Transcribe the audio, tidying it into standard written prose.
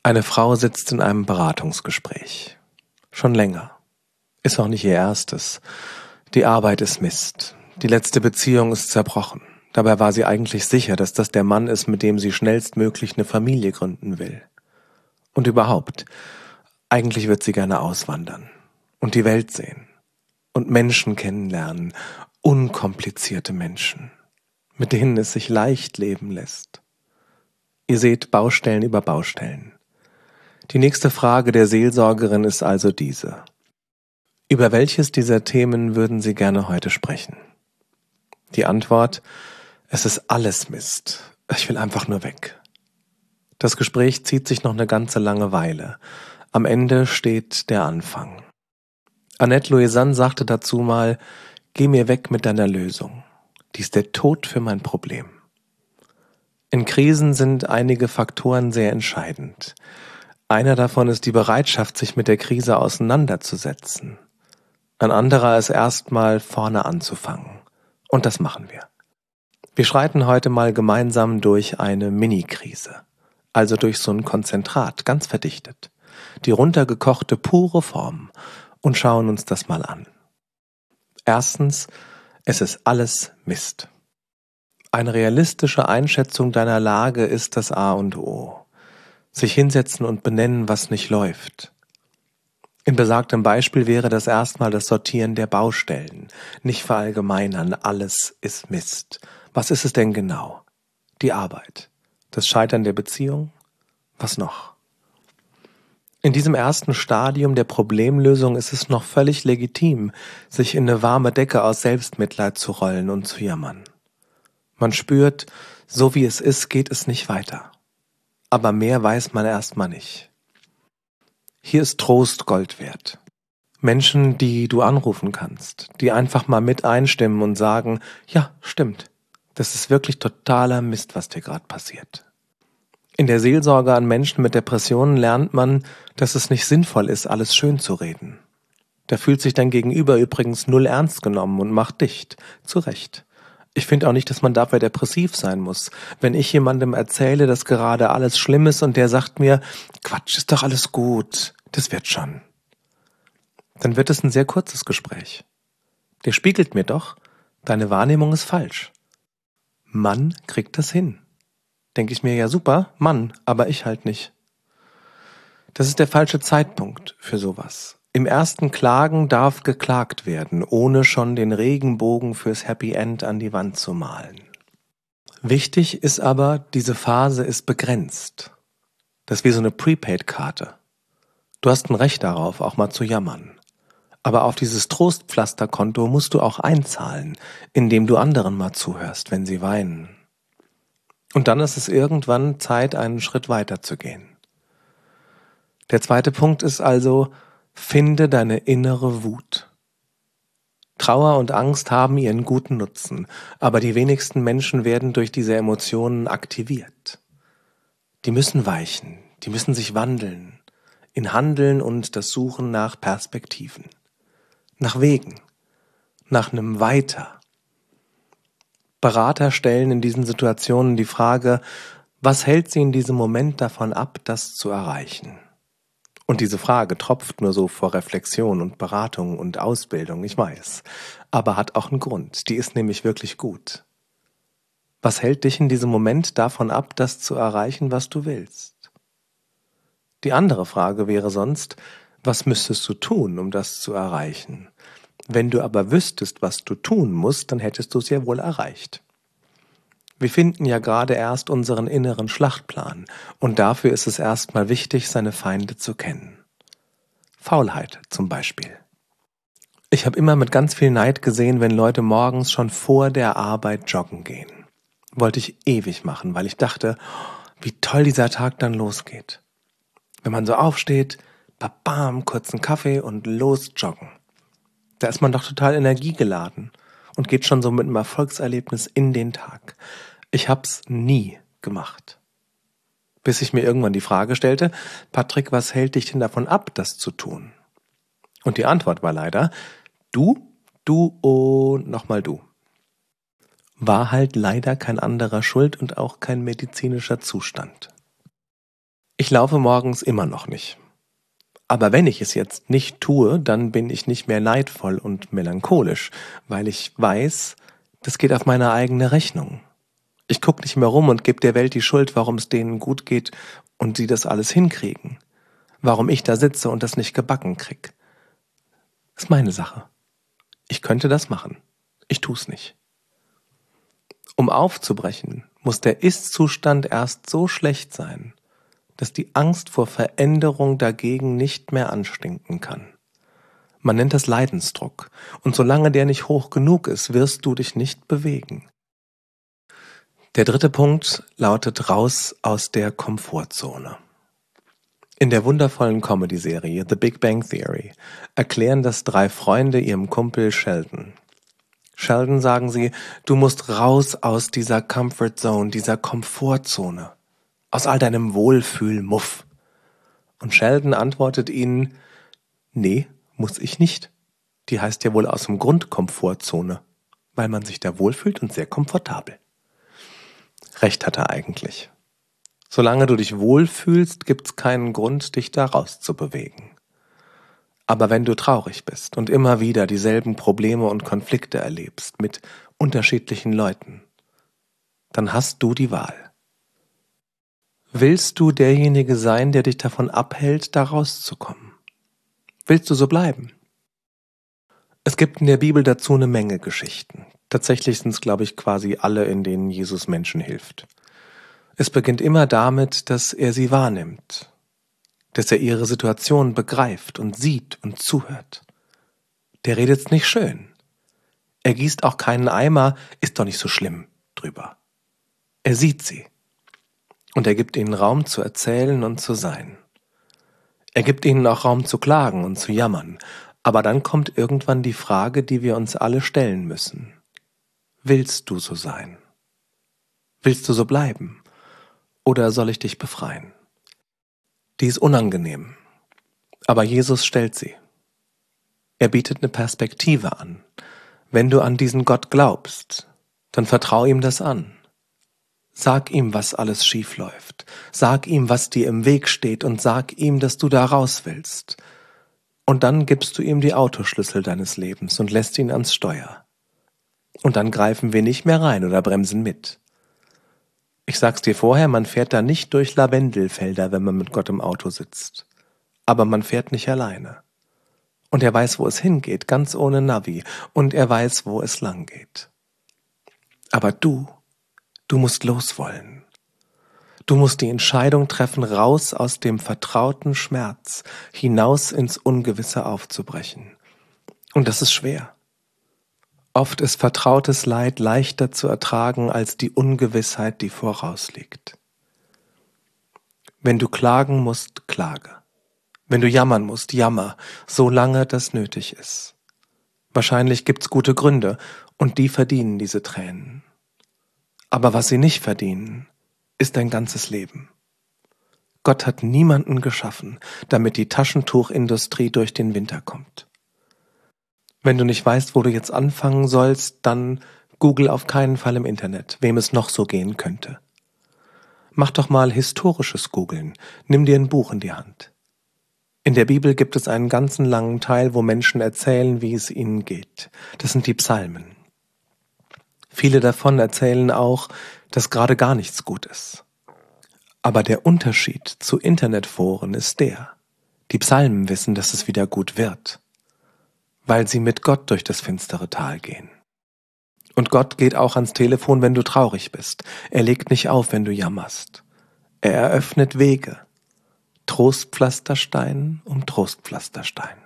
Eine Frau sitzt in einem Beratungsgespräch. Schon länger. Ist auch nicht ihr erstes. Die Arbeit ist Mist. Die letzte Beziehung ist zerbrochen. Dabei war sie eigentlich sicher, dass das der Mann ist, mit dem sie schnellstmöglich eine Familie gründen will. Und überhaupt, eigentlich wird sie gerne auswandern und die Welt sehen und Menschen kennenlernen, unkomplizierte Menschen, mit denen es sich leicht leben lässt. Ihr seht Baustellen über Baustellen. Die nächste Frage der Seelsorgerin ist also diese. Über welches dieser Themen würden Sie gerne heute sprechen? Die Antwort: Es ist alles Mist. Ich will einfach nur weg. Das Gespräch zieht sich noch eine ganze lange Weile. Am Ende steht der Anfang. Annette Louisanne sagte dazu mal: Geh mir weg mit deiner Lösung. Die ist der Tod für mein Problem. In Krisen sind einige Faktoren sehr entscheidend. Einer davon ist die Bereitschaft, sich mit der Krise auseinanderzusetzen. Ein anderer ist erstmal vorne anzufangen. Und das machen wir. Wir schreiten heute mal gemeinsam durch eine Mini-Krise. Also durch so ein Konzentrat, ganz verdichtet. Die runtergekochte pure Form. Und schauen uns das mal an. Erstens, es ist alles Mist. Eine realistische Einschätzung deiner Lage ist das A und O. Sich hinsetzen und benennen, was nicht läuft. In besagtem Beispiel wäre das erstmal das Sortieren der Baustellen. Nicht verallgemeinern, alles ist Mist. Was ist es denn genau? Die Arbeit. Das Scheitern der Beziehung? Was noch? In diesem ersten Stadium der Problemlösung ist es noch völlig legitim, sich in eine warme Decke aus Selbstmitleid zu rollen und zu jammern. Man spürt, so wie es ist, geht es nicht weiter. Aber mehr weiß man erstmal nicht. Hier ist Trost Gold wert. Menschen, die du anrufen kannst, die einfach mal mit einstimmen und sagen, ja, stimmt, das ist wirklich totaler Mist, was dir gerade passiert. In der Seelsorge an Menschen mit Depressionen lernt man, dass es nicht sinnvoll ist, alles schön zu reden. Da fühlt sich dein Gegenüber übrigens null ernst genommen und macht dicht. Zu Recht. Ich finde auch nicht, dass man dafür depressiv sein muss. Wenn ich jemandem erzähle, dass gerade alles schlimm ist und der sagt mir, Quatsch, ist doch alles gut, das wird schon. Dann wird es ein sehr kurzes Gespräch. Der spiegelt mir doch, deine Wahrnehmung ist falsch. Mann kriegt das hin. Denke ich mir, ja super, Mann, aber ich halt nicht. Das ist der falsche Zeitpunkt für sowas. Im ersten Klagen darf geklagt werden, ohne schon den Regenbogen fürs Happy End an die Wand zu malen. Wichtig ist aber, diese Phase ist begrenzt. Das ist wie so eine Prepaid-Karte. Du hast ein Recht darauf, auch mal zu jammern. Aber auf dieses Trostpflasterkonto musst du auch einzahlen, indem du anderen mal zuhörst, wenn sie weinen. Und dann ist es irgendwann Zeit, einen Schritt weiter zu gehen. Der zweite Punkt ist also, finde deine innere Wut. Trauer und Angst haben ihren guten Nutzen, aber die wenigsten Menschen werden durch diese Emotionen aktiviert. Die müssen weichen, die müssen sich wandeln, in Handeln und das Suchen nach Perspektiven, nach Wegen, nach einem Weiter. Berater stellen in diesen Situationen die Frage, was hält sie in diesem Moment davon ab, das zu erreichen? Und diese Frage tropft nur so vor Reflexion und Beratung und Ausbildung, ich weiß, aber hat auch einen Grund, die ist nämlich wirklich gut. Was hält dich in diesem Moment davon ab, das zu erreichen, was du willst? Die andere Frage wäre sonst, was müsstest du tun, um das zu erreichen? Wenn du aber wüsstest, was du tun musst, dann hättest du es ja wohl erreicht. Wir finden ja gerade erst unseren inneren Schlachtplan und dafür ist es erstmal wichtig, seine Feinde zu kennen. Faulheit zum Beispiel. Ich habe immer mit ganz viel Neid gesehen, wenn Leute morgens schon vor der Arbeit joggen gehen. Wollte ich ewig machen, weil ich dachte, wie toll dieser Tag dann losgeht. Wenn man so aufsteht, babam, kurzen Kaffee und los joggen. Da ist man doch total energiegeladen und geht schon so mit einem Erfolgserlebnis in den Tag. Ich hab's nie gemacht. Bis ich mir irgendwann die Frage stellte, Patrick, was hält dich denn davon ab, das zu tun? Und die Antwort war leider, du und nochmal du. War halt leider kein anderer schuld und auch kein medizinischer Zustand. Ich laufe morgens immer noch nicht. Aber wenn ich es jetzt nicht tue, dann bin ich nicht mehr neidvoll und melancholisch, weil ich weiß, das geht auf meine eigene Rechnung. Ich gucke nicht mehr rum und gebe der Welt die Schuld, warum es denen gut geht und sie das alles hinkriegen. Warum ich da sitze und das nicht gebacken krieg. Ist meine Sache. Ich könnte das machen. Ich tu's nicht. Um aufzubrechen, muss der Ist-Zustand erst so schlecht sein, dass die Angst vor Veränderung dagegen nicht mehr anstinken kann. Man nennt das Leidensdruck, und solange der nicht hoch genug ist, wirst du dich nicht bewegen. Der dritte Punkt lautet raus aus der Komfortzone. In der wundervollen Comedy-Serie The Big Bang Theory erklären das 3 Freunde ihrem Kumpel Sheldon. Sheldon sagen sie, du musst raus aus dieser Comfort Zone, dieser Komfortzone, aus all deinem Wohlfühlmuff. Und Sheldon antwortet ihnen, nee, muss ich nicht. Die heißt ja wohl aus dem Grund Komfortzone, weil man sich da wohlfühlt und sehr komfortabel. Recht hat er eigentlich. Solange du dich wohlfühlst, gibt's keinen Grund, dich da rauszubewegen. Aber wenn du traurig bist und immer wieder dieselben Probleme und Konflikte erlebst mit unterschiedlichen Leuten, dann hast du die Wahl. Willst du derjenige sein, der dich davon abhält, da rauszukommen? Willst du so bleiben? Es gibt in der Bibel dazu eine Menge Geschichten. Tatsächlich sind es, glaube ich, quasi alle, in denen Jesus Menschen hilft. Es beginnt immer damit, dass er sie wahrnimmt, dass er ihre Situation begreift und sieht und zuhört. Der redet's nicht schön. Er gießt auch keinen Eimer, ist doch nicht so schlimm, drüber. Er sieht sie. Und er gibt ihnen Raum zu erzählen und zu sein. Er gibt ihnen auch Raum zu klagen und zu jammern. Aber dann kommt irgendwann die Frage, die wir uns alle stellen müssen. Willst du so sein? Willst du so bleiben? Oder soll ich dich befreien? Die ist unangenehm. Aber Jesus stellt sie. Er bietet eine Perspektive an. Wenn du an diesen Gott glaubst, dann vertrau ihm das an. Sag ihm, was alles schief läuft. Sag ihm, was dir im Weg steht und sag ihm, dass du da raus willst. Und dann gibst du ihm die Autoschlüssel deines Lebens und lässt ihn ans Steuer. Und dann greifen wir nicht mehr rein oder bremsen mit. Ich sag's dir vorher, man fährt da nicht durch Lavendelfelder, wenn man mit Gott im Auto sitzt. Aber man fährt nicht alleine. Und er weiß, wo es hingeht, ganz ohne Navi. Und er weiß, wo es lang geht. Aber du musst loswollen. Du musst die Entscheidung treffen, raus aus dem vertrauten Schmerz, hinaus ins Ungewisse aufzubrechen. Und das ist schwer. Oft ist vertrautes Leid leichter zu ertragen als die Ungewissheit, die vorausliegt. Wenn du klagen musst, klage. Wenn du jammern musst, jammer, solange das nötig ist. Wahrscheinlich gibt's gute Gründe und die verdienen diese Tränen. Aber was sie nicht verdienen, ist dein ganzes Leben. Gott hat niemanden geschaffen, damit die Taschentuchindustrie durch den Winter kommt. Wenn du nicht weißt, wo du jetzt anfangen sollst, dann google auf keinen Fall im Internet, wem es noch so gehen könnte. Mach doch mal historisches Googeln, nimm dir ein Buch in die Hand. In der Bibel gibt es einen ganzen langen Teil, wo Menschen erzählen, wie es ihnen geht. Das sind die Psalmen. Viele davon erzählen auch, dass gerade gar nichts gut ist. Aber der Unterschied zu Internetforen ist der: Die Psalmen wissen, dass es wieder gut wird, weil sie mit Gott durch das finstere Tal gehen. Und Gott geht auch ans Telefon, wenn du traurig bist. Er legt nicht auf, wenn du jammerst. Er eröffnet Wege. Trostpflasterstein um Trostpflasterstein.